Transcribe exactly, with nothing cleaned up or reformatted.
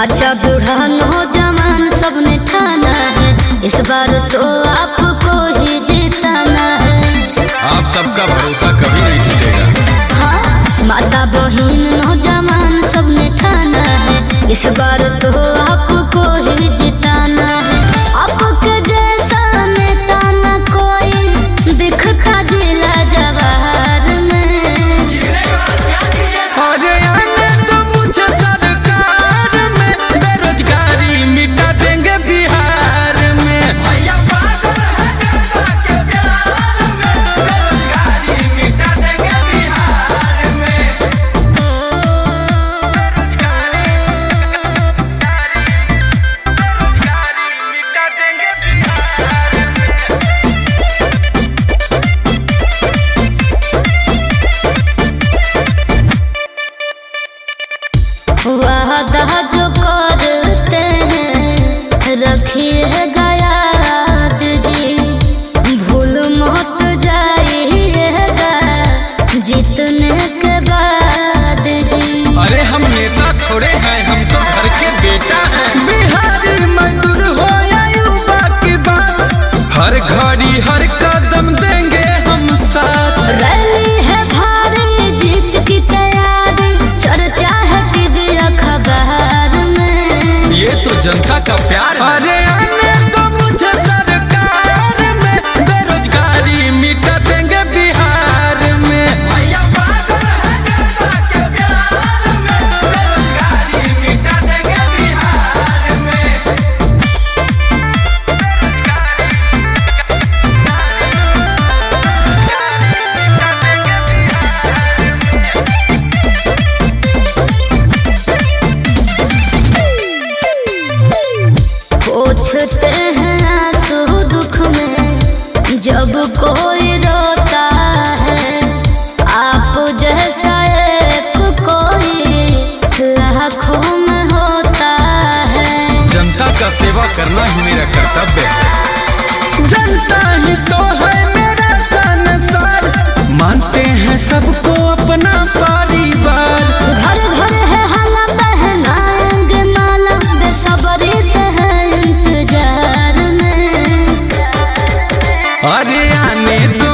बच्चा बूढ़ा नौजवान सबने ठाना है, इस बार तो आपको ही जीताना है। आप सबका भरोसा कभी नहीं टूटेगा। हाँ, माता बहन नौजवान सबने ठाना है, इस बार तो आपको ही जीताना है। आपके जैसा नेता न कोई दिखता जिला जवाहर में। अरे आने तो मुझे सरकार में, बेरोजगारी मिटा देंगे बिहार में। भैया पागल है जनता के प्यार में, बेरोजगारी मिटा देंगे बिहार में। बेरोजगारी मिटा देंगे बिहार में। वादा जो करते हैं रखिएगा याद जी, भूल मत जाइएगा जीतने के बाद जी। अरे हम नेता थोड़े हैं, हम तो घर के बेटा हैं। बिहारी मजदूर हो या युवा की बात, हर घड़ी हर कदम देंगे हम साथ। रैली है भारी जीत की तैयारी, चर्चा है टीवी अखबार में। ये तो जनता का प्यार है। अरे आने तो मुझे सरकार में, बेरोजगारी मिटा देंगे बिहार में। भैया पागल है जनता के प्यार में, बेरोजगारी मिटा देंगे बिहार में। पूछते हैं आंसू दुख में जब कोई रोता है, आप जैसा एक कोई लाखों में होता है। जनता का सेवा करना ही मेरा कर्तव्य है। जनता ही तो है मेरा संसार, मानते हैं सबको अपना परिवार। घर घर है हाला पहनाएंगे माला, बेसब्री से है इंतजार में। अरे आने दो